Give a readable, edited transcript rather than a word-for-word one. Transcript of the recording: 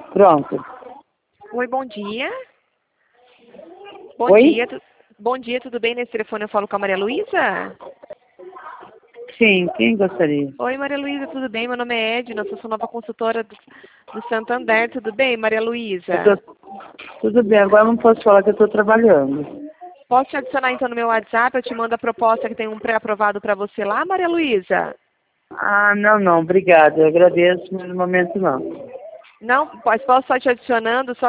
Pronto. Oi, bom dia. Oi? Bom dia, tudo bem? Nesse telefone eu falo com a Maria Luísa? Sim, quem gostaria? Oi, Maria Luísa, tudo bem? Meu nome é Edna, eu sou nova consultora do Santander, tudo bem, Maria Luísa? Tudo bem, agora não posso falar que eu estou trabalhando. Posso te adicionar então no meu WhatsApp? Eu te mando a proposta que tem um pré-aprovado para você lá, Maria Luísa? Ah, não, obrigada. Eu agradeço, mas no momento não. Não, posso só te adicionando, só